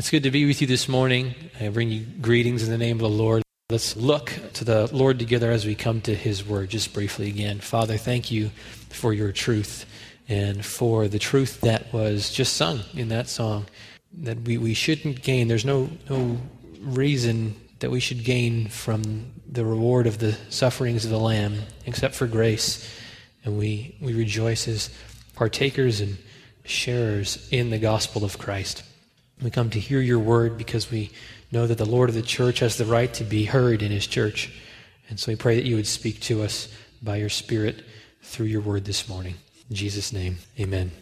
It's good to be with you this morning. I bring you greetings in the name of the Lord. Let's look to the Lord together as we come to His Word just briefly again. Father, thank you for your truth and for the truth that was just sung in that song, that we shouldn't gain. There's no reason that we should gain from the reward of the sufferings of the Lamb except for grace. And we rejoice as partakers and sharers in the gospel of Christ. We come to hear your word because we know that the Lord of the church has the right to be heard in his church. And so we pray that you would speak to us by your Spirit through your word this morning. In Jesus' name, amen.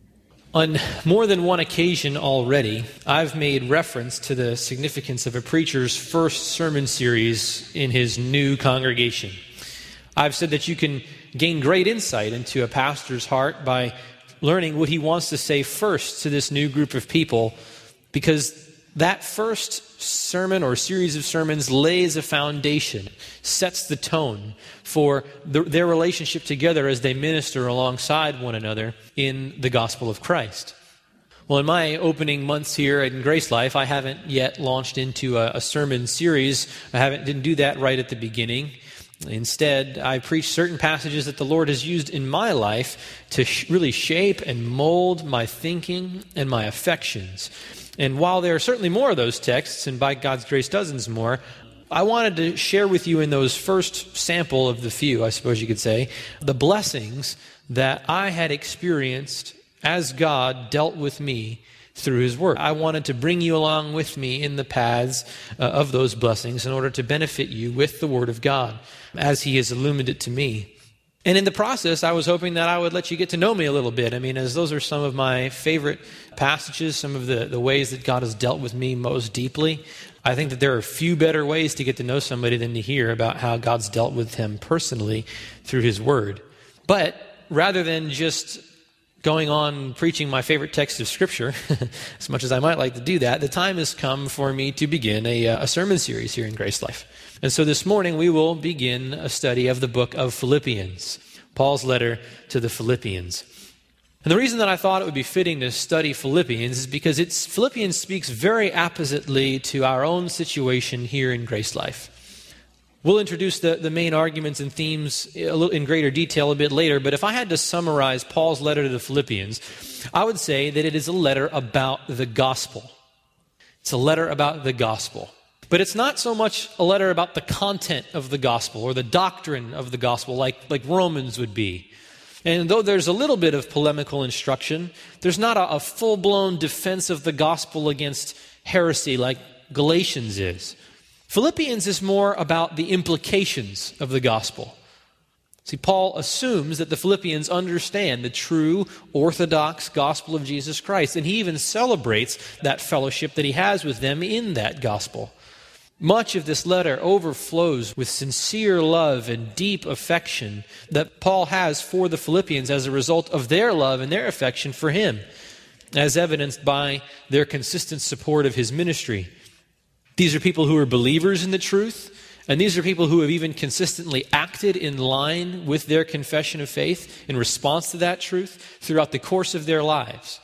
On more than one occasion already, I've made reference to the significance of a preacher's first sermon series in his new congregation. I've said that you can gain great insight into a pastor's heart by learning what he wants to say first to this new group of people, because that first sermon or series of sermons lays a foundation, sets the tone for their relationship together as they minister alongside one another in the gospel of Christ. Well, in my opening months here in Grace Life, I haven't yet launched into a sermon series. Didn't do that right at the beginning. Instead, I preach certain passages that the Lord has used in my life to really shape and mold my thinking and my affections. And while there are certainly more of those texts, and by God's grace dozens more, I wanted to share with you in those first sample of the few, I suppose you could say, the blessings that I had experienced as God dealt with me through His Word. I wanted to bring you along with me in the paths of those blessings in order to benefit you with the Word of God as He has illumined it to me. And in the process, I was hoping that I would let you get to know me a little bit. I mean, as those are some of my favorite passages, some of the ways that God has dealt with me most deeply. I think that there are few better ways to get to know somebody than to hear about how God's dealt with him personally through His Word. But rather than just going on preaching my favorite text of Scripture, as much as I might like to do that, the time has come for me to begin a sermon series here in Grace Life. And so this morning we will begin a study of the book of Philippians, Paul's letter to the Philippians. And the reason that I thought it would be fitting to study Philippians is because Philippians speaks very appositely to our own situation here in Grace Life. We'll introduce the main arguments and themes in greater detail a bit later, but if I had to summarize Paul's letter to the Philippians, I would say that it is a letter about the gospel. It's a letter about the gospel. But it's not so much a letter about the content of the gospel or the doctrine of the gospel like Romans would be. And though there's a little bit of polemical instruction, there's not a full-blown defense of the gospel against heresy like Galatians is. Philippians is more about the implications of the gospel. See, Paul assumes that the Philippians understand the true orthodox gospel of Jesus Christ, and he even celebrates that fellowship that he has with them in that gospel. Much of this letter overflows with sincere love and deep affection that Paul has for the Philippians as a result of their love and their affection for him, as evidenced by their consistent support of his ministry. These are people who are believers in the truth, and these are people who have even consistently acted in line with their confession of faith in response to that truth throughout the course of their lives.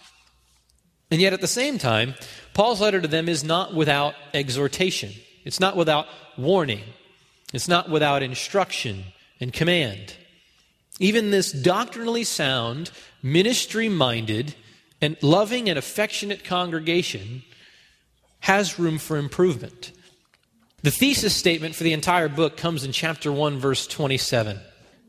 And yet at the same time, Paul's letter to them is not without exhortation. It's not without warning. It's not without instruction and command. Even this doctrinally sound, ministry-minded, and loving and affectionate congregation has room for improvement. The thesis statement for the entire book comes in chapter 1, verse 27. It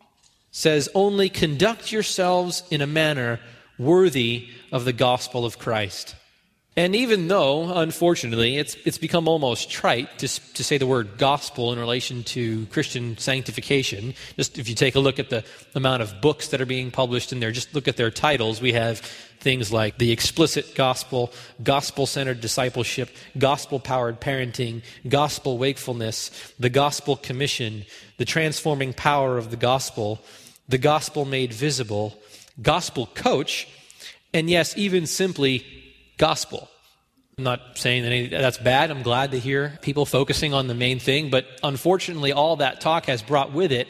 says, "Only conduct yourselves in a manner worthy of the gospel of Christ." And even though, unfortunately, it's become almost trite to say the word gospel in relation to Christian sanctification, just if you take a look at the amount of books that are being published in there, just look at their titles. We have things like the explicit gospel, gospel-centered discipleship, gospel-powered parenting, gospel wakefulness, the gospel commission, the transforming power of the gospel made visible, gospel coach, and yes, even simply gospel. I'm not saying that that's bad. I'm glad to hear people focusing on the main thing, but unfortunately all that talk has brought with it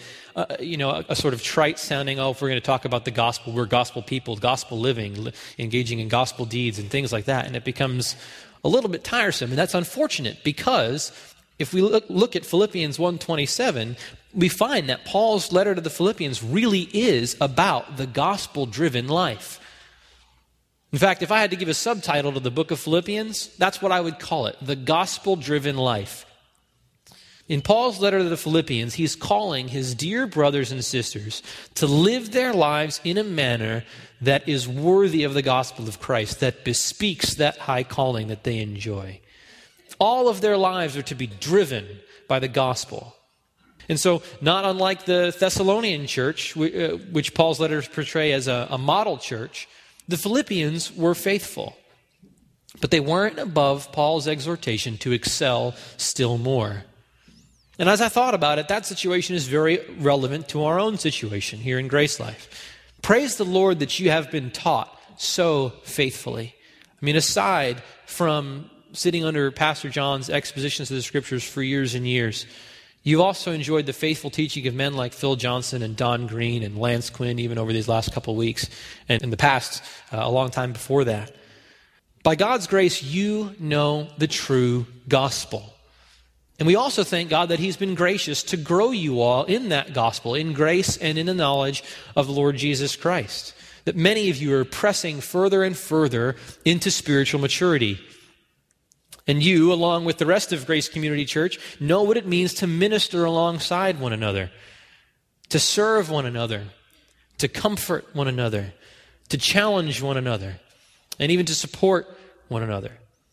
a sort of trite sounding, if we're going to talk about the gospel, we're gospel people, gospel living, engaging in gospel deeds and things like that, and it becomes a little bit tiresome, and that's unfortunate because if we look at Philippians 1:27, we find that Paul's letter to the Philippians really is about the gospel-driven life. In fact, if I had to give a subtitle to the book of Philippians, that's what I would call it, the gospel-driven life. In Paul's letter to the Philippians, he's calling his dear brothers and sisters to live their lives in a manner that is worthy of the gospel of Christ, that bespeaks that high calling that they enjoy. All of their lives are to be driven by the gospel. And so, not unlike the Thessalonian church, which Paul's letters portray as a model church, the Philippians were faithful. But they weren't above Paul's exhortation to excel still more. And as I thought about it, that situation is very relevant to our own situation here in Grace Life. Praise the Lord that you have been taught so faithfully. I mean, aside from sitting under Pastor John's expositions of the Scriptures for years and years, you've also enjoyed the faithful teaching of men like Phil Johnson and Don Green and Lance Quinn, even over these last couple of weeks, and in the past, a long time before that. By God's grace, you know the true gospel. And we also thank God that He's been gracious to grow you all in that gospel, in grace and in the knowledge of the Lord Jesus Christ. That many of you are pressing further and further into spiritual maturity. And you, along with the rest of Grace Community Church, know what it means to minister alongside one another, to serve one another, to comfort one another, to challenge one another, and even to support one another.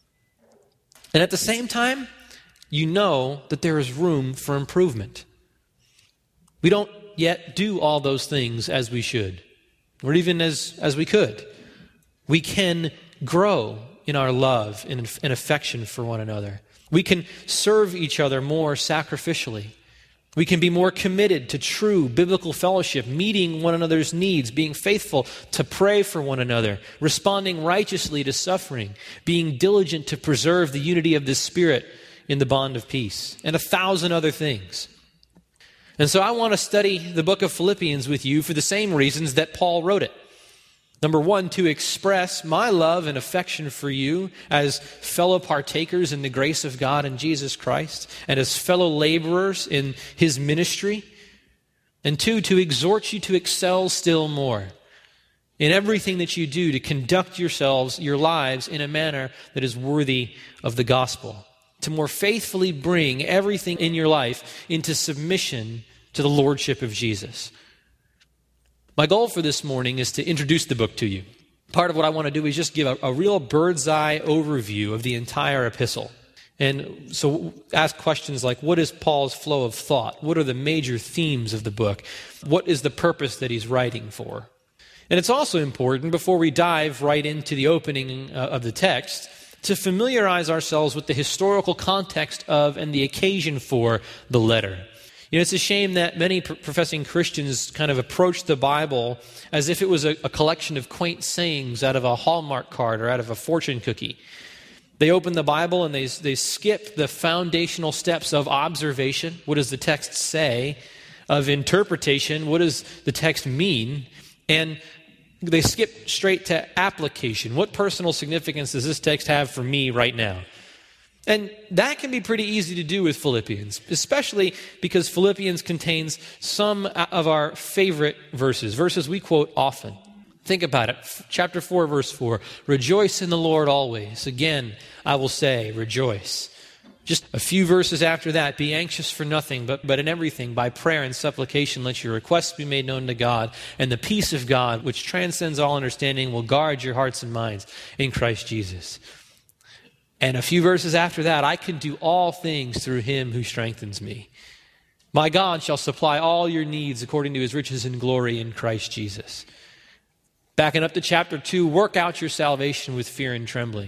And at the same time, you know that there is room for improvement. We don't yet do all those things as we should, or even as we could. We can grow in our love and affection for one another. We can serve each other more sacrificially. We can be more committed to true biblical fellowship, meeting one another's needs, being faithful to pray for one another, responding righteously to suffering, being diligent to preserve the unity of the Spirit in the bond of peace, and 1,000 other things. And so I want to study the book of Philippians with you for the same reasons that Paul wrote it. Number one, to express my love and affection for you as fellow partakers in the grace of God in Jesus Christ and as fellow laborers in His ministry. And two, to exhort you to excel still more in everything that you do, to conduct your lives in a manner that is worthy of the gospel, to more faithfully bring everything in your life into submission to the lordship of Jesus. My goal for this morning is to introduce the book to you. Part of what I want to do is just give a real bird's eye overview of the entire epistle. And so ask questions like, what is Paul's flow of thought? What are the major themes of the book? What is the purpose that he's writing for? And it's also important, before we dive right into the opening of the text, to familiarize ourselves with the historical context of and the occasion for the letter. You know, it's a shame that many professing Christians kind of approach the Bible as if it was a collection of quaint sayings out of a Hallmark card or out of a fortune cookie. They open the Bible and they skip the foundational steps of observation. What does the text say? Of interpretation. What does the text mean? And they skip straight to application. What personal significance does this text have for me right now? And that can be pretty easy to do with Philippians, especially because Philippians contains some of our favorite verses we quote often. Think about it. Chapter 4, verse 4. Rejoice in the Lord always. Again, I will say, rejoice. Just a few verses after that, be anxious for nothing, but in everything, by prayer and supplication, let your requests be made known to God, and the peace of God, which transcends all understanding, will guard your hearts and minds in Christ Jesus. And a few verses after that, I can do all things through Him who strengthens me. My God shall supply all your needs according to His riches and glory in Christ Jesus. Backing up to chapter 2, work out your salvation with fear and trembling.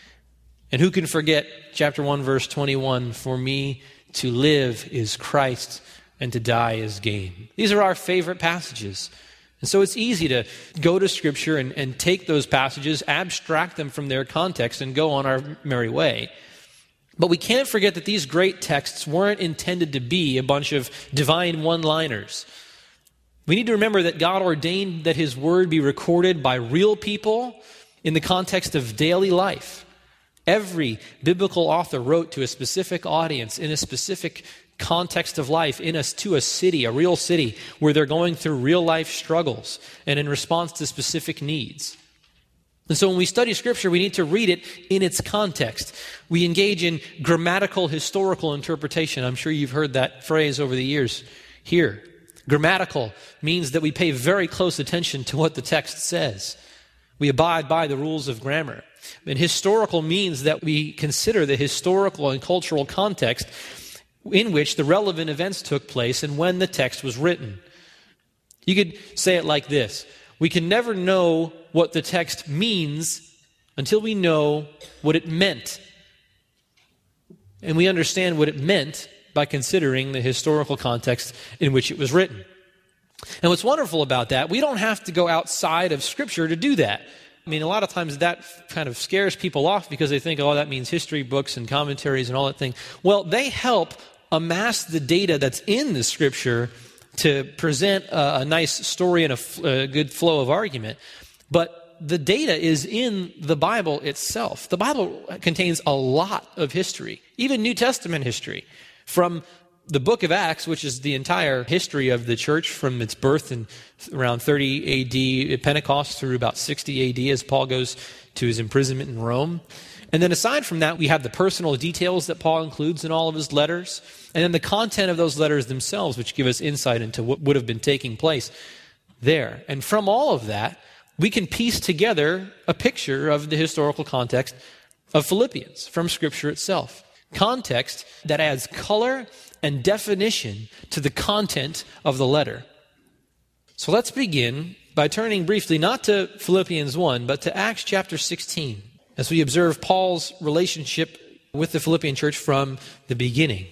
And who can forget chapter 1, verse 21, for me to live is Christ and to die is gain. These are our favorite passages. And so it's easy to go to Scripture and take those passages, abstract them from their context, and go on our merry way. But we can't forget that these great texts weren't intended to be a bunch of divine one-liners. We need to remember that God ordained that His Word be recorded by real people in the context of daily life. Every biblical author wrote to a specific audience in a specific context of life, to a city, a real city, where they're going through real life struggles and in response to specific needs. And so when we study Scripture, we need to read it in its context. We engage in grammatical, historical interpretation. I'm sure you've heard that phrase over the years here. Grammatical means that we pay very close attention to what the text says. We abide by the rules of grammar. And historical means that we consider the historical and cultural context in which the relevant events took place and when the text was written. You could say it like this: we can never know what the text means until we know what it meant. And we understand what it meant by considering the historical context in which it was written. And what's wonderful about that, we don't have to go outside of Scripture to do that. I mean, a lot of times that kind of scares people off because they think, oh, that means history books and commentaries and all that thing. Well, they help amass the data that's in the Scripture to present a nice story and a good flow of argument. But the data is in the Bible itself. The Bible contains a lot of history, even New Testament history, from the book of Acts, which is the entire history of the church from its birth in around 30 A.D. at Pentecost through about 60 A.D. as Paul goes to his imprisonment in Rome. And then aside from that, we have the personal details that Paul includes in all of his letters, and then the content of those letters themselves, which give us insight into what would have been taking place there. And from all of that, we can piece together a picture of the historical context of Philippians from Scripture itself. Context that adds color and definition to the content of the letter. So let's begin by turning briefly not to Philippians 1, but to Acts chapter 16, as we observe Paul's relationship with the Philippian church from the beginning.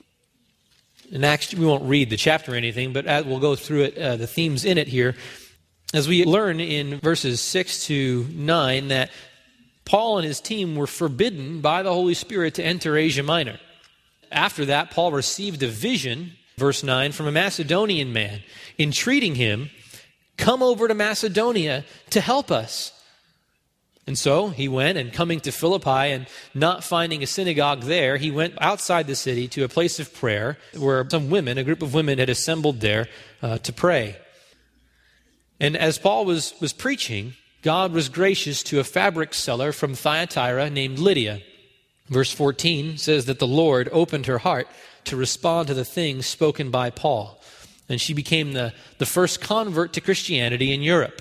In Acts, we won't read the chapter or anything, but we'll go through it, the themes in it here, as we learn in verses 6 to 9 that Paul and his team were forbidden by the Holy Spirit to enter Asia Minor. After that, Paul received a vision, verse 9, from a Macedonian man, entreating him, "Come over to Macedonia to help us." And so he went, and coming to Philippi and not finding a synagogue there, he went outside the city to a place of prayer where some women, a group of women, had assembled there to pray. And as Paul was preaching, God was gracious to a fabric seller from Thyatira named Lydia. Verse 14 says that the Lord opened her heart to respond to the things spoken by Paul. And she became the first convert to Christianity in Europe.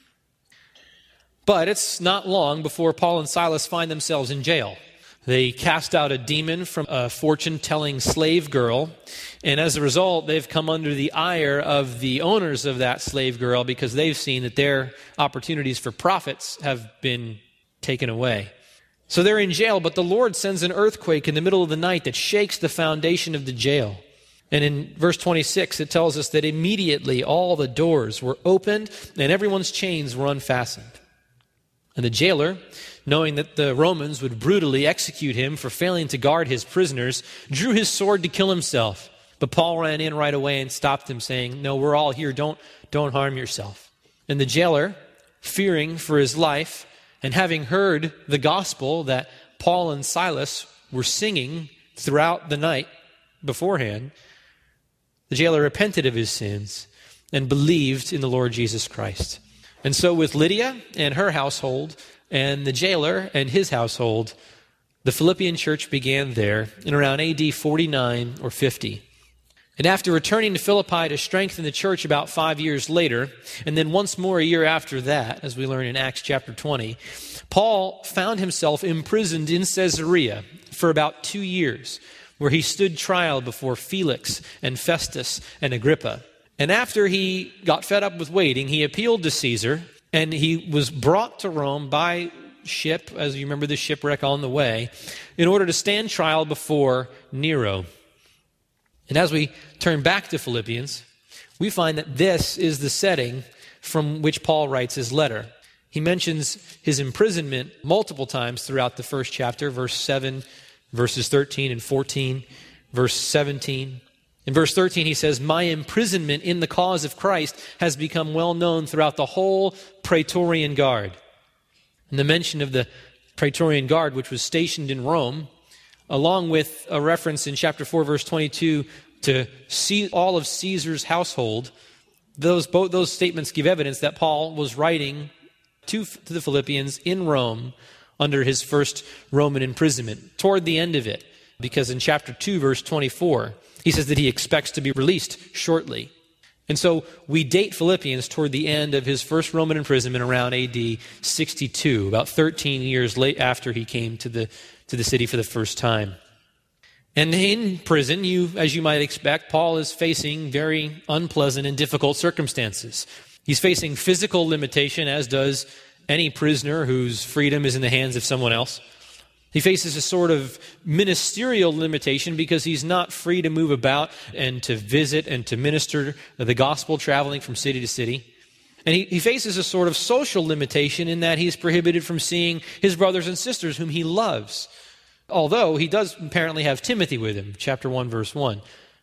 But it's not long before Paul and Silas find themselves in jail. They cast out a demon from a fortune-telling slave girl, and as a result, they've come under the ire of the owners of that slave girl because they've seen that their opportunities for profits have been taken away. So they're in jail, but the Lord sends an earthquake in the middle of the night that shakes the foundation of the jail. And in verse 26, it tells us that immediately all the doors were opened and everyone's chains were unfastened. And the jailer, knowing that the Romans would brutally execute him for failing to guard his prisoners, drew his sword to kill himself. But Paul ran in right away and stopped him, saying, "No, we're all here. Don't harm yourself." And the jailer, fearing for his life, and having heard the gospel that Paul and Silas were singing throughout the night beforehand, the jailer repented of his sins and believed in the Lord Jesus Christ. And so with Lydia and her household and the jailer and his household, the Philippian church began there in around AD 49 or 50. And after returning to Philippi to strengthen the church about 5 years later, and then once more a year after that, as we learn in Acts chapter 20, Paul found himself imprisoned in Caesarea for about 2 years, where he stood trial before Felix and Festus and Agrippa. And after he got fed up with waiting, he appealed to Caesar, and he was brought to Rome by ship, as you remember the shipwreck on the way, in order to stand trial before Nero. And as we turn back to Philippians, we find that this is the setting from which Paul writes his letter. He mentions his imprisonment multiple times throughout the first chapter, verse 7, verses 13 and 14, verse 17. In verse 13, he says, "My imprisonment in the cause of Christ has become well known throughout the whole Praetorian Guard." And the mention of the Praetorian Guard, which was stationed in Rome, along with a reference in chapter 4, verse 22, to see all of Caesar's household. Both those statements give evidence that Paul was writing to the Philippians in Rome under his first Roman imprisonment, toward the end of it, because in chapter 2, verse 24, he says that he expects to be released shortly. And so we date Philippians toward the end of his first Roman imprisonment around AD 62, about 13 years late after he came to the city for the first time. And in prison, as you might expect, Paul is facing very unpleasant and difficult circumstances. He's facing physical limitation, as does any prisoner whose freedom is in the hands of someone else. He faces a sort of ministerial limitation because he's not free to move about and to visit and to minister the gospel traveling from city to city. And he faces a sort of social limitation in that he's prohibited from seeing his brothers and sisters whom he loves. Although he does apparently have Timothy with him, chapter 1, verse 1.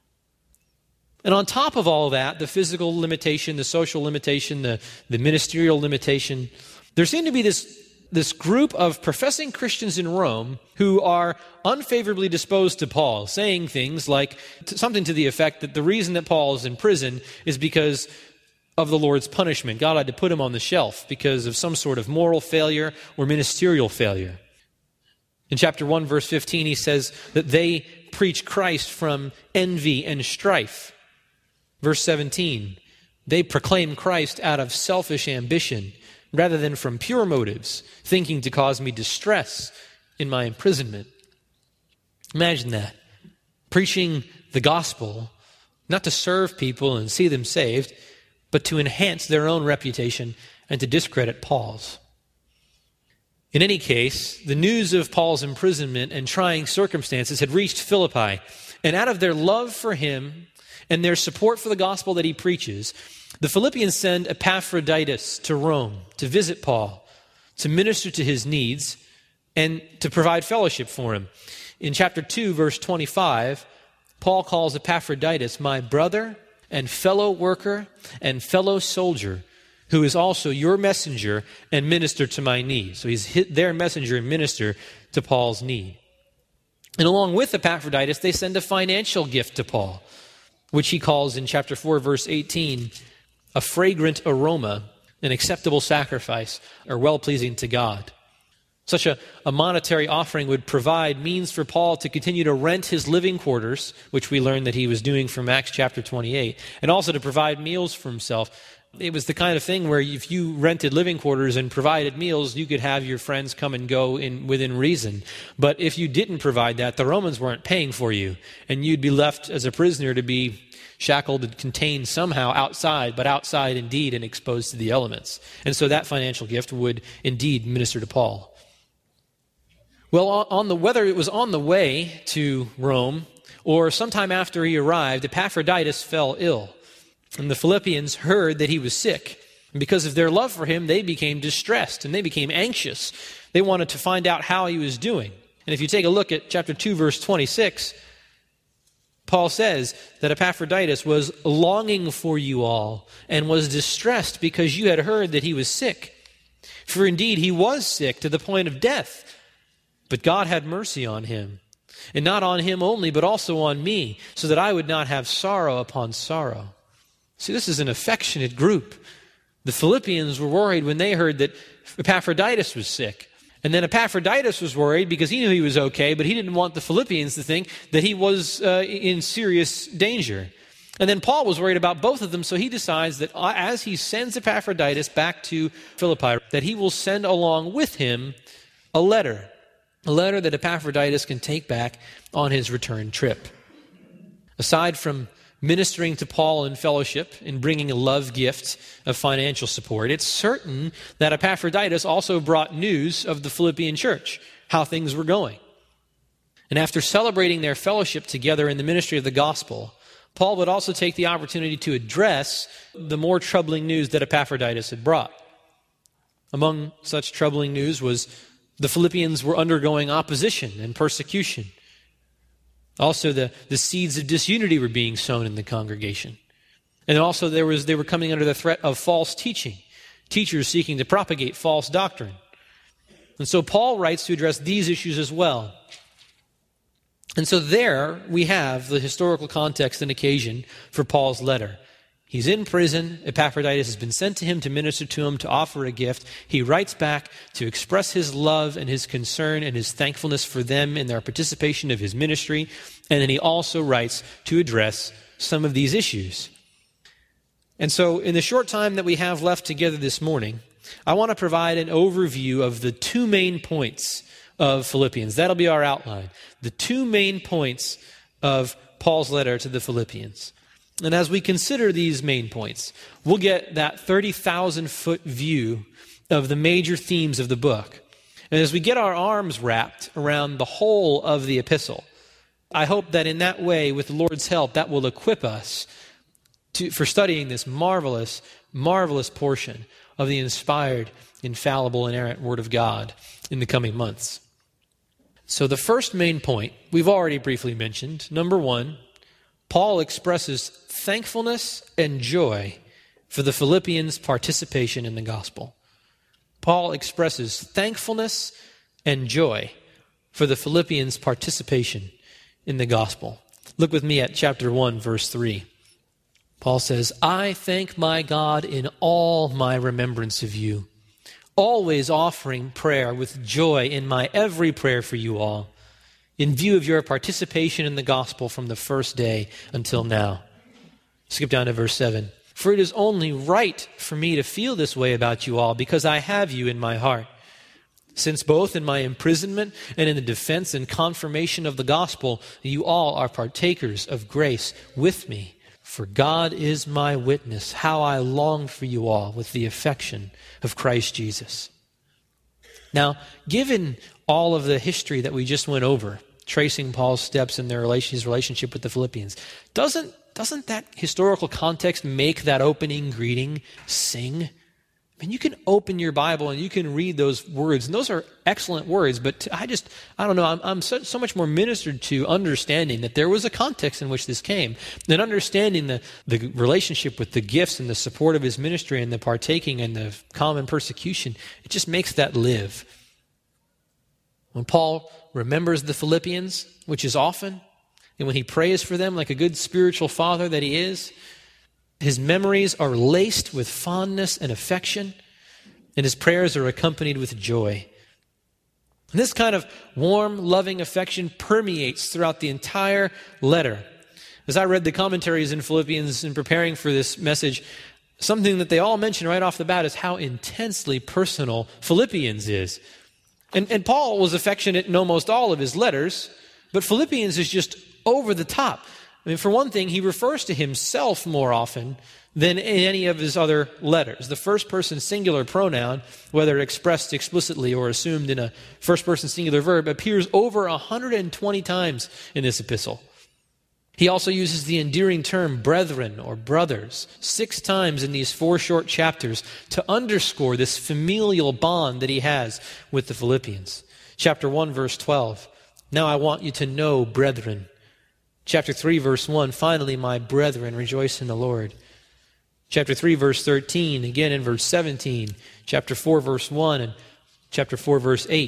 And on top of all that, the physical limitation, the social limitation, the ministerial limitation, there seemed to be this group of professing Christians in Rome who are unfavorably disposed to Paul, saying things like something to the effect that the reason that Paul is in prison is because of the Lord's punishment. God had to put him on the shelf because of some sort of moral failure or ministerial failure. In chapter 1, verse 15, he says that they preach Christ from envy and strife. Verse 17, they proclaim Christ out of selfish ambition rather than from pure motives, thinking to cause me distress in my imprisonment. Imagine that. Preaching the gospel, not to serve people and see them saved, but to enhance their own reputation and to discredit Paul's. In any case, the news of Paul's imprisonment and trying circumstances had reached Philippi, and out of their love for him and their support for the gospel that he preaches, the Philippians send Epaphroditus to Rome to visit Paul, to minister to his needs, and to provide fellowship for him. In chapter 2, verse 25, Paul calls Epaphroditus my brother and fellow worker and fellow soldier, who is also your messenger and minister to my need. So he's their messenger and minister to Paul's need. And along with Epaphroditus, they send a financial gift to Paul, which he calls in chapter 4, verse 18, a fragrant aroma, an acceptable sacrifice, or well-pleasing to God. Such a monetary offering would provide means for Paul to continue to rent his living quarters, which we learned that he was doing from Acts chapter 28, and also to provide meals for himself. It was the kind of thing where if you rented living quarters and provided meals, you could have your friends come and go within reason. But if you didn't provide that, the Romans weren't paying for you, and you'd be left as a prisoner to be shackled and contained somehow outside, but outside indeed and exposed to the elements. And so that financial gift would indeed minister to Paul. Well, whether it was on the way to Rome or sometime after he arrived, Epaphroditus fell ill. And the Philippians heard that he was sick. And because of their love for him, they became distressed and they became anxious. They wanted to find out how he was doing. And if you take a look at chapter 2, verse 26, Paul says that Epaphroditus was longing for you all and was distressed because you had heard that he was sick. For indeed he was sick to the point of death. But God had mercy on him, and not on him only, but also on me, so that I would not have sorrow upon sorrow. See, this is an affectionate group. The Philippians were worried when they heard that Epaphroditus was sick. And then Epaphroditus was worried because he knew he was okay, but he didn't want the Philippians to think that he was in serious danger. And then Paul was worried about both of them, so he decides that as he sends Epaphroditus back to Philippi, that he will send along with him a letter that Epaphroditus can take back on his return trip. Aside from ministering to Paul in fellowship and bringing a love gift of financial support, it's certain that Epaphroditus also brought news of the Philippian church, how things were going. And after celebrating their fellowship together in the ministry of the gospel, Paul would also take the opportunity to address the more troubling news that Epaphroditus had brought. Among such troubling news was the Philippians were undergoing opposition and persecution. Also, the seeds of disunity were being sown in the congregation. And also they were coming under the threat of false teaching, teachers seeking to propagate false doctrine. And so Paul writes to address these issues as well. And so there we have the historical context and occasion for Paul's letter. He's in prison. Epaphroditus has been sent to him to minister to him, to offer a gift. He writes back to express his love and his concern and his thankfulness for them in their participation of his ministry. And then he also writes to address some of these issues. And so in the short time that we have left together this morning, I want to provide an overview of the two main points of Philippians. That'll be our outline. The two main points of Paul's letter to the Philippians. And as we consider these main points, we'll get that 30,000-foot view of the major themes of the book. And as we get our arms wrapped around the whole of the epistle, I hope that in that way, with the Lord's help, that will equip us for studying this marvelous, marvelous portion of the inspired, infallible, inerrant Word of God in the coming months. So the first main point we've already briefly mentioned. Number one, Paul expresses thankfulness and joy for the Philippians' participation in the gospel. Paul expresses thankfulness and joy for the Philippians' participation in the gospel. Look with me at chapter 1, verse 3. Paul says, I thank my God in all my remembrance of you, always offering prayer with joy in my every prayer for you all, in view of your participation in the gospel from the first day until now. Skip down to verse 7. For it is only right for me to feel this way about you all, because I have you in my heart. Since both in my imprisonment and in the defense and confirmation of the gospel, you all are partakers of grace with me. For God is my witness, how I long for you all with the affection of Christ Jesus. Now, given all of the history that we just went over, tracing Paul's steps in his relationship with the Philippians, doesn't that historical context make that opening greeting sing? I mean, you can open your Bible and you can read those words, and those are excellent words, but I don't know, I'm so much more ministered to understanding that there was a context in which this came, and understanding the relationship with the gifts and the support of his ministry and the partaking and the common persecution. It just makes that live. When Paul remembers the Philippians, which is often, and when he prays for them like a good spiritual father that he is, his memories are laced with fondness and affection, and his prayers are accompanied with joy. And this kind of warm, loving affection permeates throughout the entire letter. As I read the commentaries in Philippians in preparing for this message, something that they all mention right off the bat is how intensely personal Philippians is. And Paul was affectionate in almost all of his letters, but Philippians is just over the top. I mean, for one thing, he refers to himself more often than in any of his other letters. The first-person singular pronoun, whether expressed explicitly or assumed in a first-person singular verb, appears over 120 times in this epistle. He also uses the endearing term brethren or brothers 6 times in these 4 short chapters to underscore this familial bond that he has with the Philippians. Chapter 1, verse 12, now I want you to know, brethren. Chapter 3, verse 1, finally, my brethren, rejoice in the Lord. Chapter 3, verse 13, again in verse 17. Chapter 4, verse 1, and chapter 4, verse 8.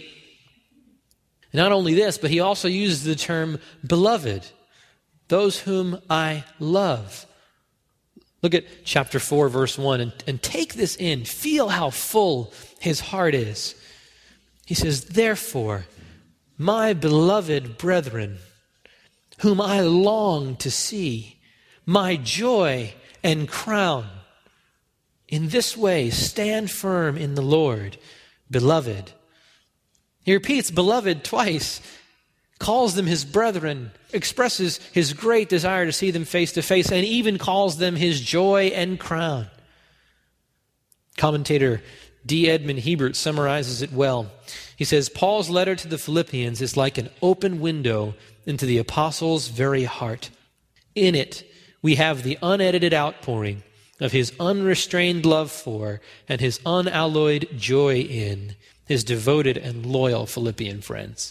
And not only this, but he also uses the term beloved, those whom I love. Look at chapter 4, verse 1, and take this in. Feel how full his heart is. He says, therefore, my beloved brethren, whom I long to see, my joy and crown. In this way, stand firm in the Lord, beloved. He repeats beloved twice, calls them his brethren, expresses his great desire to see them face to face, and even calls them his joy and crown. Commentator D. Edmund Hebert summarizes it well. He says, Paul's letter to the Philippians is like an open window into the apostle's very heart. In it, we have the unedited outpouring of his unrestrained love for and his unalloyed joy in his devoted and loyal Philippian friends.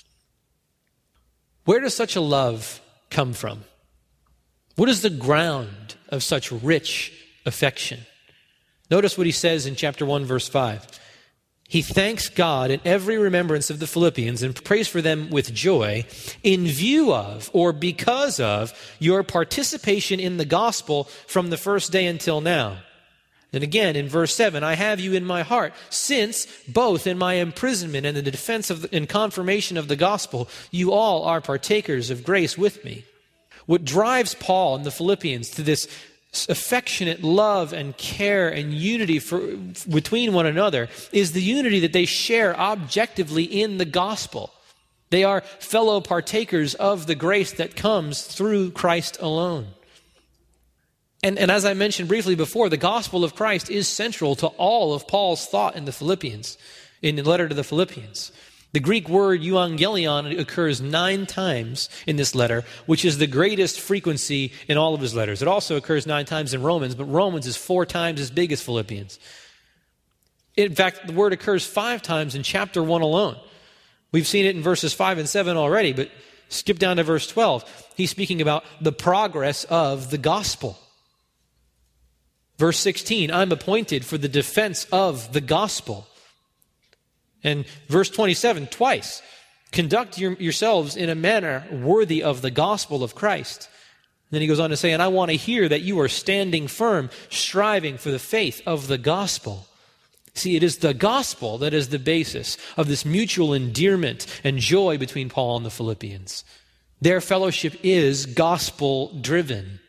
Where does such a love come from? What is the ground of such rich affection? Notice what he says in chapter 1, verse 5. He thanks God in every remembrance of the Philippians and prays for them with joy in view of or because of your participation in the gospel from the first day until now. And again, in verse 7, I have you in my heart, since both in my imprisonment and the defense and confirmation of the gospel, you all are partakers of grace with me. What drives Paul and the Philippians to this affectionate love and care and unity between one another is the unity that they share objectively in the gospel. They are fellow partakers of the grace that comes through Christ alone. And as I mentioned briefly before, the gospel of Christ is central to all of Paul's thought in the letter to the Philippians. The Greek word euangelion occurs 9 times in this letter, which is the greatest frequency in all of his letters. It also occurs 9 times in Romans, but Romans is 4 times as big as Philippians. In fact, the word occurs 5 times in chapter 1 alone. We've seen it in verses 5 and 7 already, but skip down to verse 12. He's speaking about the progress of the gospel. Verse 16, I'm appointed for the defense of the gospel. And verse 27, twice, conduct yourselves in a manner worthy of the gospel of Christ. And then he goes on to say, and I want to hear that you are standing firm, striving for the faith of the gospel. See, it is the gospel that is the basis of this mutual endearment and joy between Paul and the Philippians. Their fellowship is gospel-driven.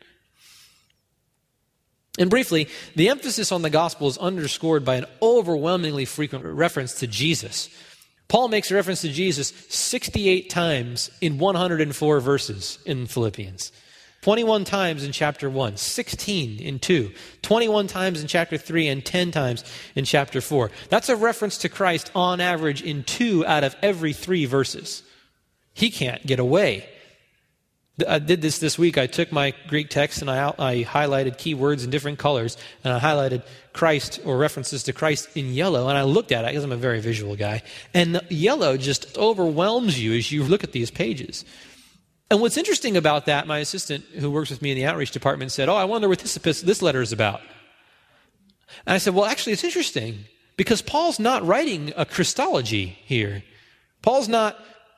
And briefly, the emphasis on the gospel is underscored by an overwhelmingly frequent reference to Jesus. Paul makes a reference to Jesus 68 times in 104 verses in Philippians. 21 times in chapter 1, 16 in 2, 21 times in chapter 3, and 10 times in chapter 4. That's a reference to Christ on average in 2 out of every 3 verses. He can't get away. I did this week. I took my Greek text and I highlighted key words in different colors, and I highlighted Christ or references to Christ in yellow, and I looked at it because I'm a very visual guy, and the yellow just overwhelms you as you look at these pages. And what's interesting about that, my assistant who works with me in the outreach department said, I wonder what this letter is about. And I said, well, actually, it's interesting because Paul's not writing a Christology here. Paul's not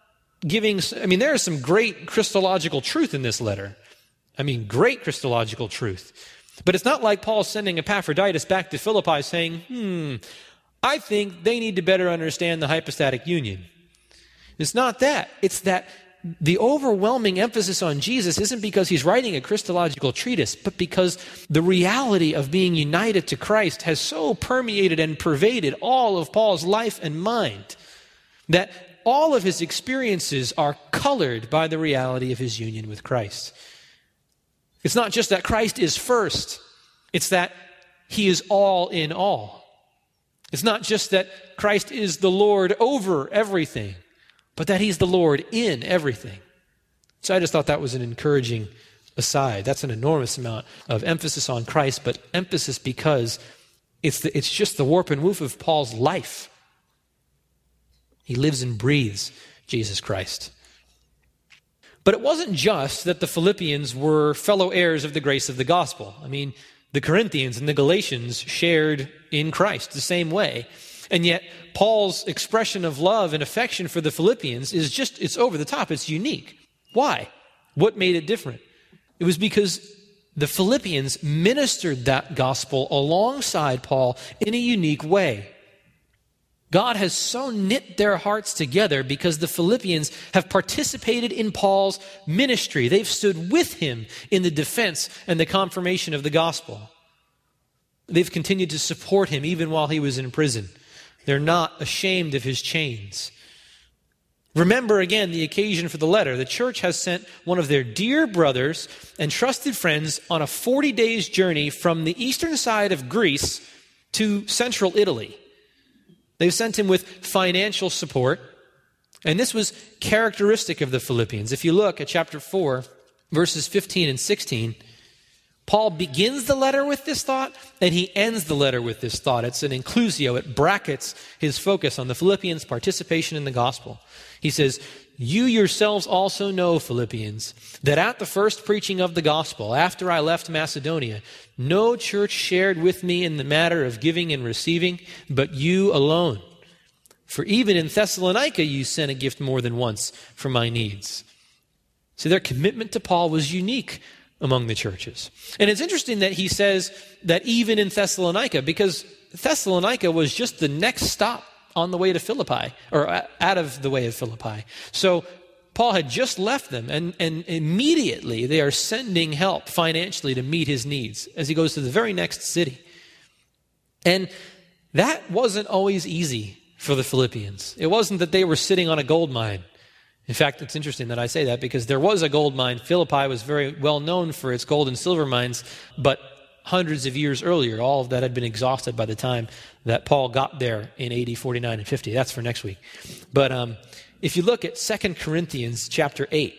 there is some great Christological truth in this letter. Great Christological truth. But it's not like Paul sending Epaphroditus back to Philippi saying, I think they need to better understand the hypostatic union. It's not that. It's that the overwhelming emphasis on Jesus isn't because he's writing a Christological treatise, but because the reality of being united to Christ has so permeated and pervaded all of Paul's life and mind that all of his experiences are colored by the reality of his union with Christ. It's not just that Christ is first. It's that he is all in all. It's not just that Christ is the Lord over everything, but that he's the Lord in everything. So I just thought that was an encouraging aside. That's an enormous amount of emphasis on Christ, but emphasis because it's just the warp and woof of Paul's life. He lives and breathes Jesus Christ. But it wasn't just that the Philippians were fellow heirs of the grace of the gospel. The Corinthians and the Galatians shared in Christ the same way. And yet, Paul's expression of love and affection for the Philippians it's over the top. It's unique. Why? What made it different? It was because the Philippians ministered that gospel alongside Paul in a unique way. God has so knit their hearts together because the Philippians have participated in Paul's ministry. They've stood with him in the defense and the confirmation of the gospel. They've continued to support him even while he was in prison. They're not ashamed of his chains. Remember again the occasion for the letter. The church has sent one of their dear brothers and trusted friends on a 40 days journey from the eastern side of Greece to central Italy. They've sent him with financial support, and this was characteristic of the Philippians. If you look at chapter 4, verses 15 and 16, Paul begins the letter with this thought, and he ends the letter with this thought. It's an inclusio. It brackets his focus on the Philippians' participation in the gospel. He says, you yourselves also know, Philippians, that at the first preaching of the gospel, after I left Macedonia, no church shared with me in the matter of giving and receiving, but you alone. For even in Thessalonica you sent a gift more than once for my needs. See, their commitment to Paul was unique among the churches. And it's interesting that he says that even in Thessalonica, because Thessalonica was just the next stop on the way to Philippi, or out of the way of Philippi. So Paul had just left them, and immediately they are sending help financially to meet his needs as he goes to the very next city. And that wasn't always easy for the Philippians. It wasn't that they were sitting on a gold mine. In fact, it's interesting that I say that because there was a gold mine. Philippi was very well known for its gold and silver mines, but hundreds of years earlier, all of that had been exhausted by the time that Paul got there in AD 49 and 50. That's for next week. But if you look at 2 Corinthians chapter 8,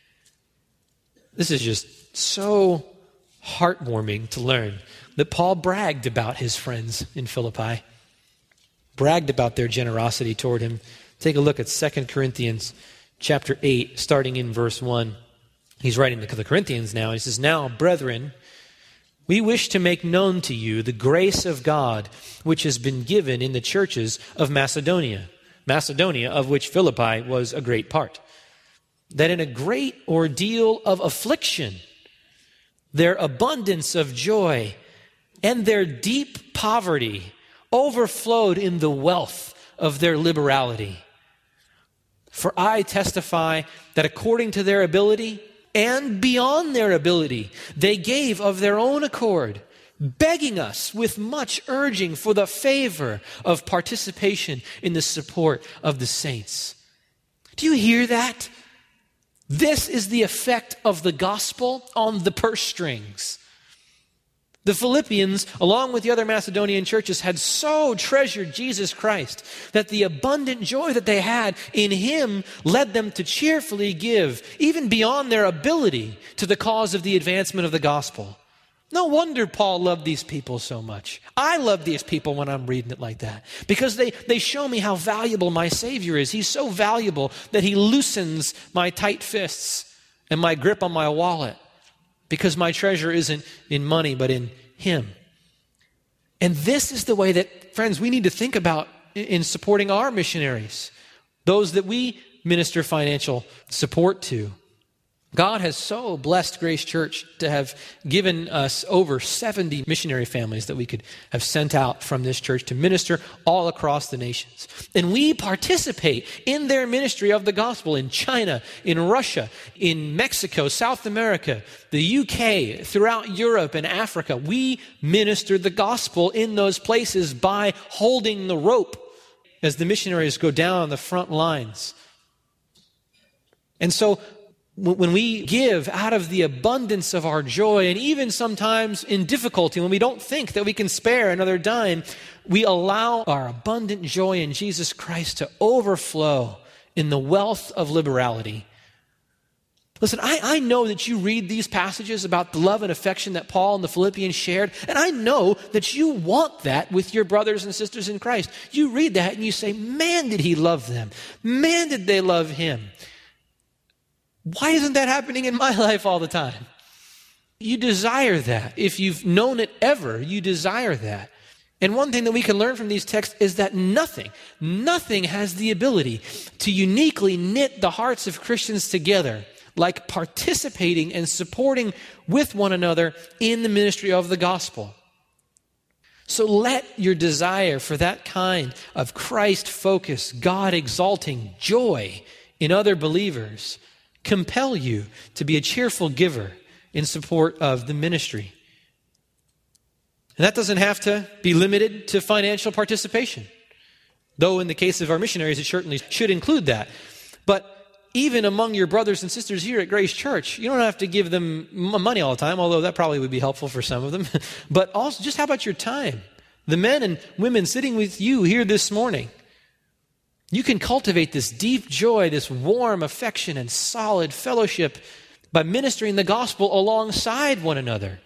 this is just so heartwarming to learn that Paul bragged about his friends in Philippi, bragged about their generosity toward him. Take a look at 2 Corinthians chapter 8, starting in verse 1. He's writing to the Corinthians now. He says, "Now, brethren, we wish to make known to you the grace of God which has been given in the churches of Macedonia, of which Philippi was a great part, that in a great ordeal of affliction, their abundance of joy and their deep poverty overflowed in the wealth of their liberality. For I testify that according to their ability and beyond their ability, they gave of their own accord, begging us with much urging for the favor of participation in the support of the saints." Do you hear that? This is the effect of the gospel on the purse strings. The Philippians, along with the other Macedonian churches, had so treasured Jesus Christ that the abundant joy that they had in him led them to cheerfully give, even beyond their ability, to the cause of the advancement of the gospel. No wonder Paul loved these people so much. I love these people when I'm reading it like that, because they show me how valuable my Savior is. He's so valuable that he loosens my tight fists and my grip on my wallet, because my treasure isn't in money, but in him. And this is the way that, friends, we need to think about in supporting our missionaries, those that we minister financial support to. God has so blessed Grace Church to have given us over 70 missionary families that we could have sent out from this church to minister all across the nations. And we participate in their ministry of the gospel in China, in Russia, in Mexico, South America, the UK, throughout Europe and Africa. We minister the gospel in those places by holding the rope as the missionaries go down on the front lines. And so when we give out of the abundance of our joy, and even sometimes in difficulty, when we don't think that we can spare another dime, we allow our abundant joy in Jesus Christ to overflow in the wealth of liberality. Listen, I know that you read these passages about the love and affection that Paul and the Philippians shared, and I know that you want that with your brothers and sisters in Christ. You read that and you say, man, did he love them. Man, did they love him. Why isn't that happening in my life all the time? You desire that. If you've known it ever, you desire that. And one thing that we can learn from these texts is that nothing has the ability to uniquely knit the hearts of Christians together like participating and supporting with one another in the ministry of the gospel. So let your desire for that kind of Christ-focused, God-exalting joy in other believers compel you to be a cheerful giver in support of the ministry. And that doesn't have to be limited to financial participation, though in the case of our missionaries, it certainly should include that. But even among your brothers and sisters here at Grace Church, you don't have to give them money all the time, although that probably would be helpful for some of them. But also, just how about your time? The men and women sitting with you here this morning, you can cultivate this deep joy, this warm affection and solid fellowship by ministering the gospel alongside one another.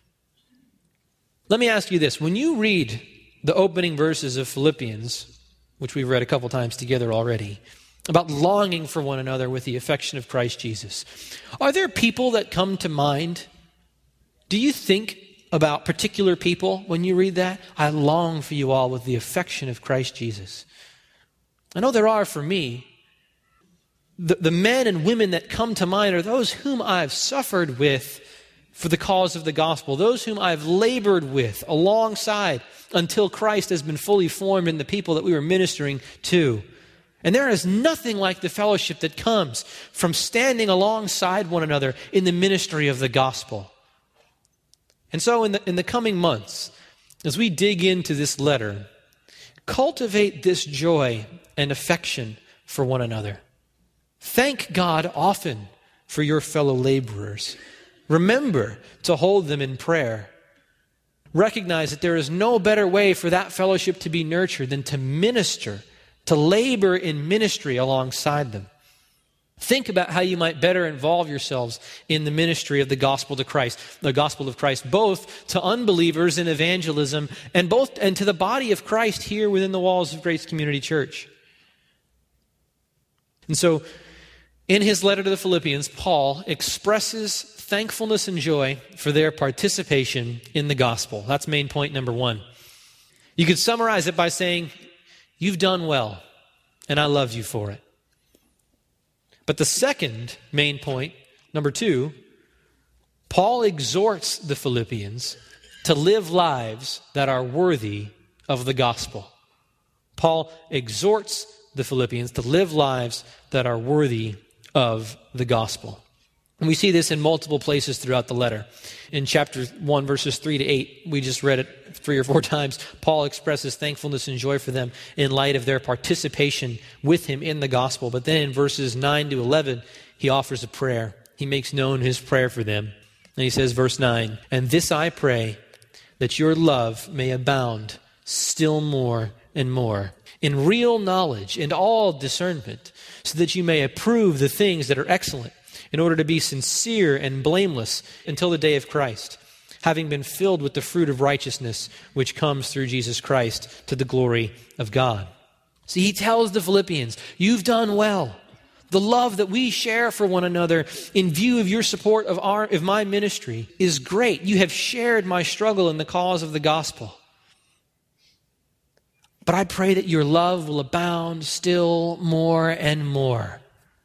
Let me ask you this. When you read the opening verses of Philippians, which we've read a couple times together already, about longing for one another with the affection of Christ Jesus, are there people that come to mind? Do you think about particular people when you read that? I long for you all with the affection of Christ Jesus. I know there are for me. The men and women that come to mind are those whom I've suffered with for the cause of the gospel, those whom I've labored with alongside until Christ has been fully formed in the people that we were ministering to. And there is nothing like the fellowship that comes from standing alongside one another in the ministry of the gospel. And so in the coming months, as we dig into this letter, cultivate this joy and affection for one another. Thank God often for your fellow laborers. Remember to hold them in prayer. Recognize that there is no better way for that fellowship to be nurtured than to minister, to labor in ministry alongside them. Think about how you might better involve yourselves in the ministry of the gospel of Christ, both to unbelievers in evangelism and to the body of Christ here within the walls of Grace Community Church. And so, in his letter to the Philippians, Paul expresses thankfulness and joy for their participation in the gospel. That's main point number 1. You could summarize it by saying, you've done well, and I love you for it. But the second main point, number 2, Paul exhorts the Philippians to live lives that are worthy of the gospel. Paul exhorts the Philippians to live lives that are worthy of the gospel. And we see this in multiple places throughout the letter. In chapter 1, verses 3 to 8, we just read it 3 or 4 times. Paul expresses thankfulness and joy for them in light of their participation with him in the gospel. But then in verses 9 to 11, he offers a prayer. He makes known his prayer for them. And he says, verse 9, "And this I pray, that your love may abound still more and more in real knowledge and all discernment, so that you may approve the things that are excellent, in order to be sincere and blameless until the day of Christ, having been filled with the fruit of righteousness which comes through Jesus Christ to the glory of God." See, he tells the Philippians, you've done well. The love that we share for one another in view of your support of my ministry is great. You have shared my struggle in the cause of the gospel. But I pray that your love will abound still more and more.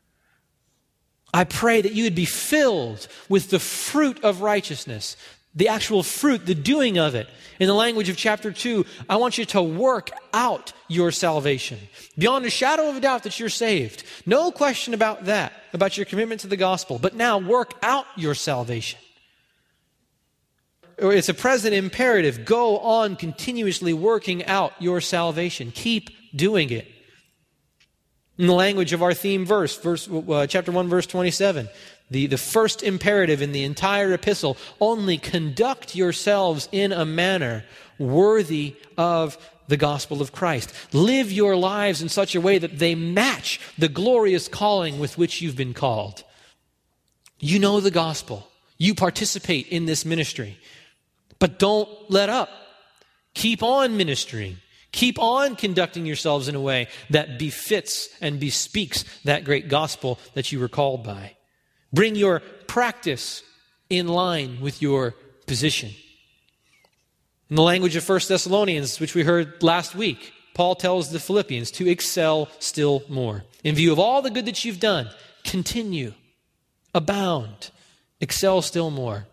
I pray that you would be filled with the fruit of righteousness, the actual fruit, the doing of it. In the language of chapter 2, I want you to work out your salvation. Beyond a shadow of a doubt that you're saved. No question about that, about your commitment to the gospel. But now work out your salvation. It's a present imperative. Go on continuously working out your salvation. Keep doing it. In the language of our theme verse, chapter 1, verse 27, the first imperative in the entire epistle, only conduct yourselves in a manner worthy of the gospel of Christ. Live your lives in such a way that they match the glorious calling with which you've been called. You know the gospel. You participate in this ministry. But don't let up. Keep on ministering. Keep on conducting yourselves in a way that befits and bespeaks that great gospel that you were called by. Bring your practice in line with your position. In the language of 1 Thessalonians, which we heard last week, Paul tells the Philippians to excel still more. In view of all the good that you've done, continue, abound, excel still more.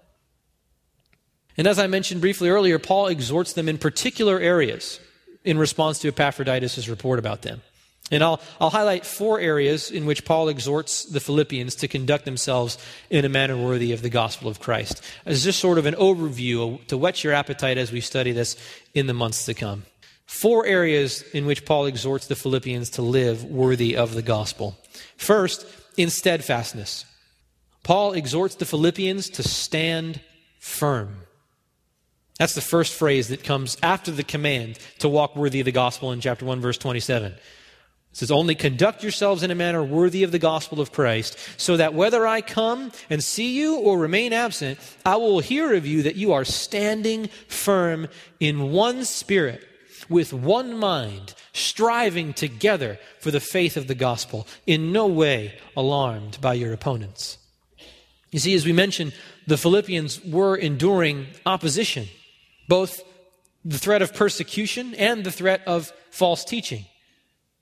And as I mentioned briefly earlier, Paul exhorts them in particular areas in response to Epaphroditus' report about them. And I'll highlight 4 areas in which Paul exhorts the Philippians to conduct themselves in a manner worthy of the gospel of Christ. As just sort of an overview to whet your appetite as we study this in the months to come. 4 areas in which Paul exhorts the Philippians to live worthy of the gospel. First, in steadfastness. Paul exhorts the Philippians to stand firm. That's the first phrase that comes after the command to walk worthy of the gospel in chapter 1, verse 27. It says, only conduct yourselves in a manner worthy of the gospel of Christ, so that whether I come and see you or remain absent, I will hear of you that you are standing firm in one spirit, with one mind, striving together for the faith of the gospel, in no way alarmed by your opponents. You see, as we mentioned, the Philippians were enduring opposition, both the threat of persecution and the threat of false teaching.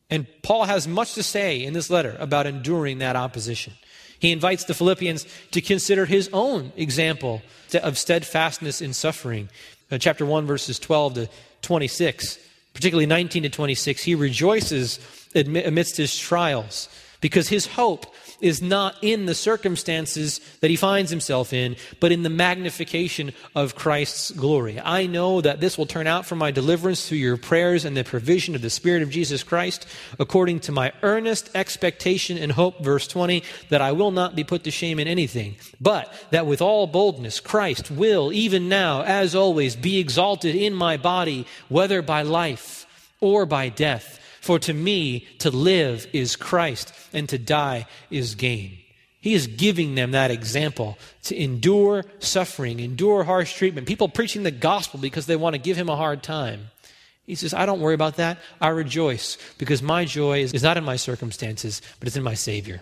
And Paul has much to say in this letter about enduring that opposition. He invites the Philippians to consider his own example of steadfastness in suffering. Chapter 1, verses 12 to 26, particularly 19 to 26, he rejoices amidst his trials because his hope is not in the circumstances that he finds himself in, but in the magnification of Christ's glory. I know that this will turn out for my deliverance through your prayers and the provision of the Spirit of Jesus Christ, according to my earnest expectation and hope, verse 20, that I will not be put to shame in anything, but that with all boldness Christ will, even now, as always, be exalted in my body, whether by life or by death. For to me, to live is Christ, and to die is gain. He is giving them that example to endure suffering, endure harsh treatment. People preaching the gospel because they want to give him a hard time. He says, I don't worry about that. I rejoice because my joy is not in my circumstances, but it's in my Savior.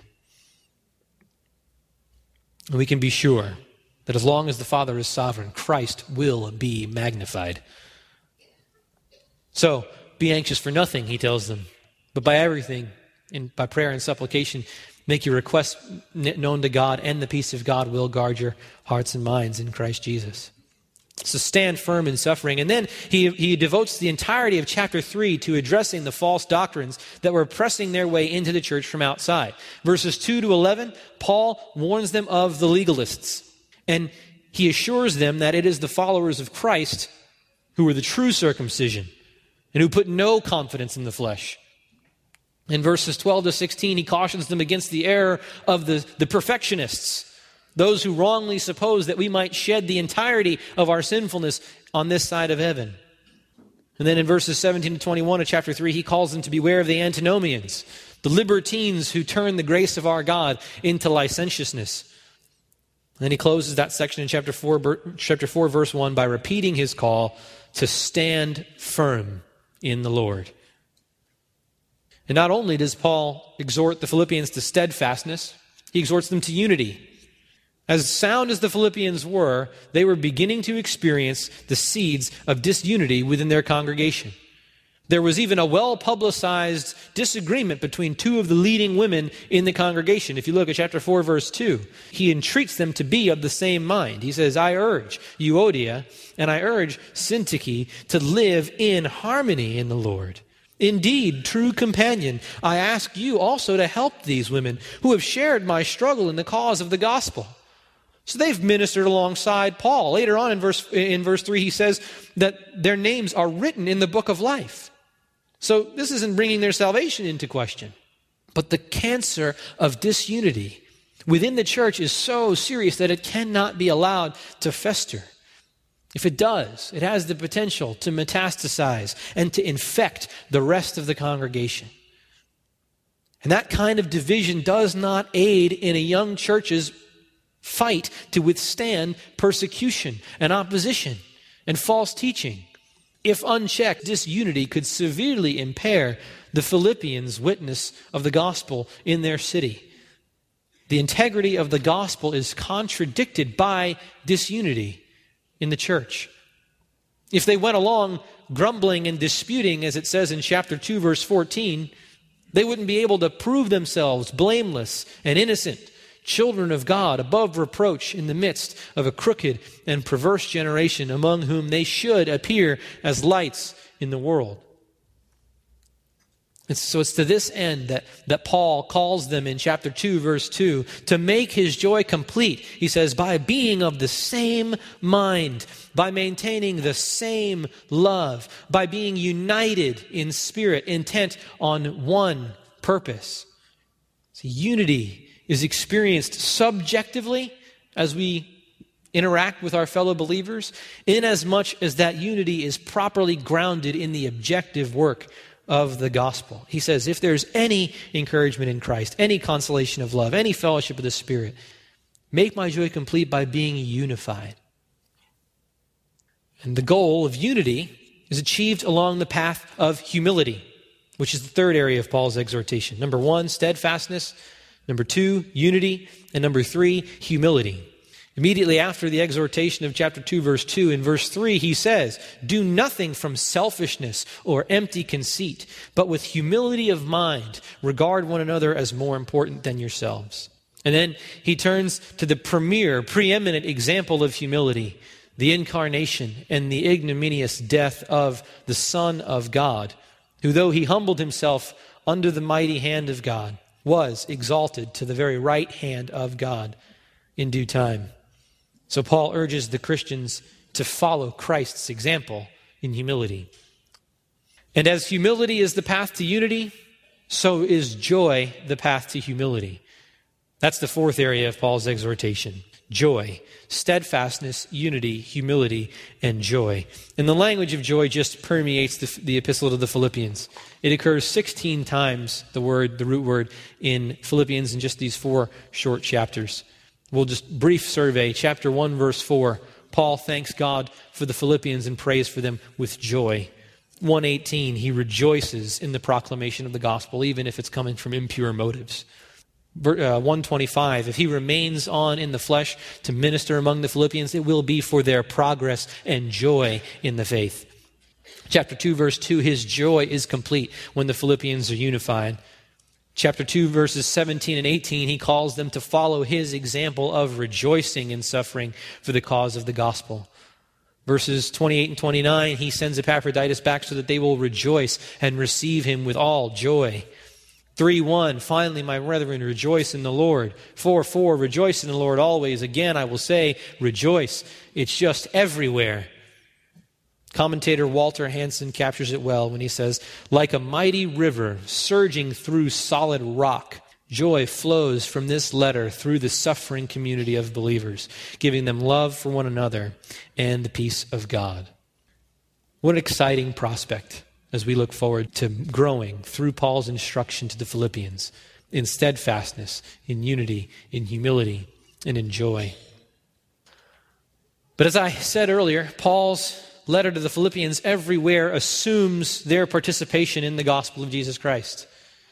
And we can be sure that as long as the Father is sovereign, Christ will be magnified. So, be anxious for nothing, he tells them, but by everything, by prayer and supplication, make your requests known to God, and the peace of God will guard your hearts and minds in Christ Jesus. So stand firm in suffering. And then he devotes the entirety of chapter 3 to addressing the false doctrines that were pressing their way into the church from outside. Verses 2 to 11, Paul warns them of the legalists, and he assures them that it is the followers of Christ who are the true circumcision, and who put no confidence in the flesh. In verses 12 to 16, he cautions them against the error of the perfectionists, those who wrongly suppose that we might shed the entirety of our sinfulness on this side of heaven. And then in verses 17 to 21 of chapter 3, he calls them to beware of the antinomians, the libertines who turn the grace of our God into licentiousness. And then he closes that section in chapter 4, verse 1 by repeating his call to stand firm in the Lord. And not only does Paul exhort the Philippians to steadfastness, he exhorts them to unity. As sound as the Philippians were, they were beginning to experience the seeds of disunity within their congregation. There was even a well-publicized disagreement between two of the leading women in the congregation. If you look at chapter 4, verse 2, he entreats them to be of the same mind. He says, I urge Euodia and I urge Syntyche to live in harmony in the Lord. Indeed, true companion, I ask you also to help these women who have shared my struggle in the cause of the gospel. So they've ministered alongside Paul. Later on in verse 3, he says that their names are written in the book of life. So this isn't bringing their salvation into question. But the cancer of disunity within the church is so serious that it cannot be allowed to fester. If it does, it has the potential to metastasize and to infect the rest of the congregation. And that kind of division does not aid in a young church's fight to withstand persecution and opposition and false teaching. If unchecked, disunity could severely impair the Philippians' witness of the gospel in their city. The integrity of the gospel is contradicted by disunity in the church. If they went along grumbling and disputing, as it says in chapter 2, verse 14, they wouldn't be able to prove themselves blameless and innocent, children of God, above reproach in the midst of a crooked and perverse generation among whom they should appear as lights in the world. And so it's to this end that Paul calls them in chapter 2, verse 2, to make his joy complete. He says, by being of the same mind, by maintaining the same love, by being united in spirit, intent on one purpose. See, unity is experienced subjectively as we interact with our fellow believers, inasmuch as that unity is properly grounded in the objective work of the gospel. He says, if there's any encouragement in Christ, any consolation of love, any fellowship of the Spirit, make my joy complete by being unified. And the goal of unity is achieved along the path of humility, which is the third area of Paul's exhortation. Number 1, steadfastness. Number 2, unity. And number 3, humility. Immediately after the exhortation of chapter 2, verse 2, in verse 3, he says, "Do nothing from selfishness or empty conceit, but with humility of mind, regard one another as more important than yourselves." And then he turns to the preeminent example of humility, the incarnation and the ignominious death of the Son of God, who, though he humbled himself under the mighty hand of God, was exalted to the very right hand of God in due time. So Paul urges the Christians to follow Christ's example in humility. And as humility is the path to unity, so is joy the path to humility. That's the fourth area of Paul's exhortation. Joy, steadfastness, unity, humility, and joy. And the language of joy just permeates the epistle to the Philippians. It occurs 16 times, the root word, in Philippians in just these 4 short chapters. We'll just brief survey. Chapter 1, verse 4, Paul thanks God for the Philippians and prays for them with joy. 1:18, he rejoices in the proclamation of the gospel, even if it's coming from impure motives. 1:25, if he remains on in the flesh to minister among the Philippians, it will be for their progress and joy in the faith. Chapter 2, verse 2, his joy is complete when the Philippians are unified. Chapter 2, verses 17 and 18, he calls them to follow his example of rejoicing in suffering for the cause of the gospel. Verses 28 and 29, he sends Epaphroditus back so that they will rejoice and receive him with all joy. 3:1, finally, my brethren, rejoice in the Lord. 4:4, rejoice in the Lord always. Again, I will say, rejoice. It's just everywhere. Commentator Walter Hansen captures it well when he says, like a mighty river surging through solid rock, joy flows from this letter through the suffering community of believers, giving them love for one another and the peace of God. What an exciting prospect as we look forward to growing through Paul's instruction to the Philippians in steadfastness, in unity, in humility, and in joy. But as I said earlier, Paul's letter to the Philippians everywhere assumes their participation in the gospel of Jesus Christ.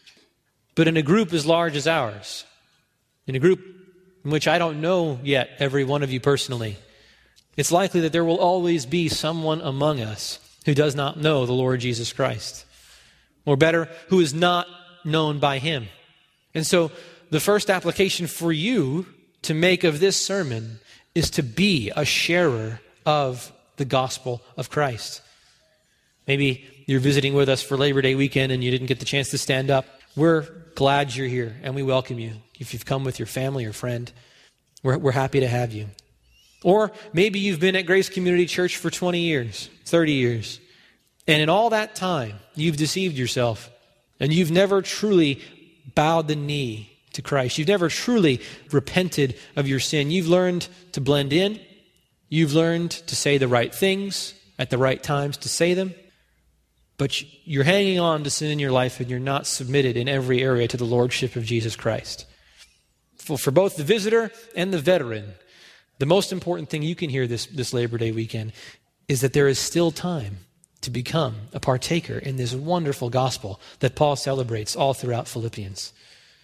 But in a group as large as ours, in a group in which I don't know yet every one of you personally, it's likely that there will always be someone among us who does not know the Lord Jesus Christ. Or better, who is not known by him. And so the first application for you to make of this sermon is to be a sharer of the gospel of Christ. Maybe you're visiting with us for Labor Day weekend and you didn't get the chance to stand up. We're glad you're here and we welcome you. If you've come with your family or friend, we're happy to have you. Or maybe you've been at Grace Community Church for 20 years, 30 years, and in all that time, you've deceived yourself and you've never truly bowed the knee to Christ. You've never truly repented of your sin. You've learned to blend in. You've learned to say the right things at the right times to say them, but you're hanging on to sin in your life and you're not submitted in every area to the lordship of Jesus Christ. For both the visitor and the veteran, the most important thing you can hear this Labor Day weekend is that there is still time to become a partaker in this wonderful gospel that Paul celebrates all throughout Philippians.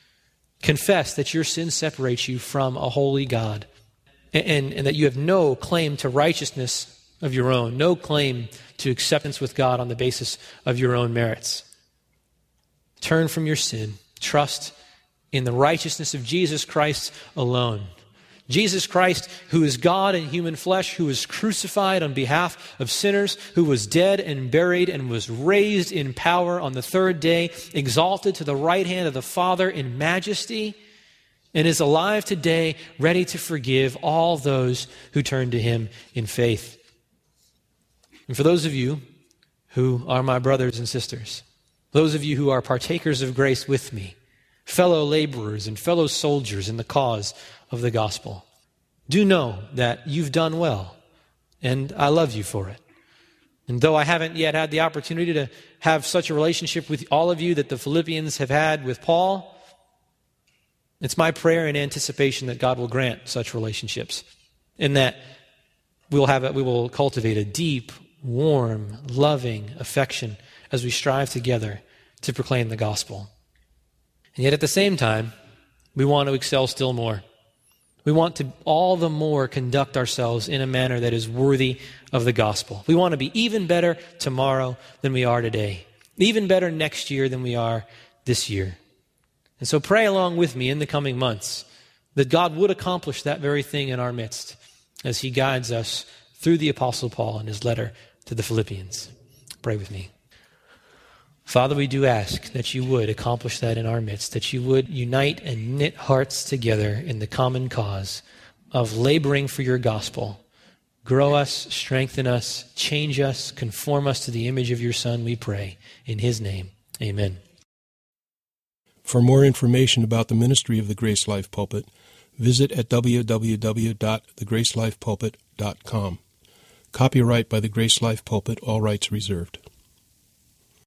Confess that your sin separates you from a holy God, and that you have no claim to righteousness of your own, no claim to acceptance with God on the basis of your own merits. Turn from your sin. Trust in the righteousness of Jesus Christ alone. Jesus Christ, who is God in human flesh, who was crucified on behalf of sinners, who was dead and buried and was raised in power on the third day, exalted to the right hand of the Father in majesty, and is alive today, ready to forgive all those who turn to him in faith. And for those of you who are my brothers and sisters, those of you who are partakers of grace with me, fellow laborers and fellow soldiers in the cause of the gospel, do know that you've done well, and I love you for it. And though I haven't yet had the opportunity to have such a relationship with all of you that the Philippians have had with Paul, it's my prayer and anticipation that God will grant such relationships, and that we will cultivate a deep, warm, loving affection as we strive together to proclaim the gospel. And yet at the same time, we want to excel still more. We want to all the more conduct ourselves in a manner that is worthy of the gospel. We want to be even better tomorrow than we are today, even better next year than we are this year. And so pray along with me in the coming months that God would accomplish that very thing in our midst as he guides us through the Apostle Paul in his letter to the Philippians. Pray with me. Father, we do ask that you would accomplish that in our midst, that you would unite and knit hearts together in the common cause of laboring for your gospel. Grow us, strengthen us, change us, conform us to the image of your Son, we pray. In his name, amen. For more information about the ministry of the Grace Life Pulpit, visit at www.thegracelifepulpit.com. Copyright by the Grace Life Pulpit, all rights reserved.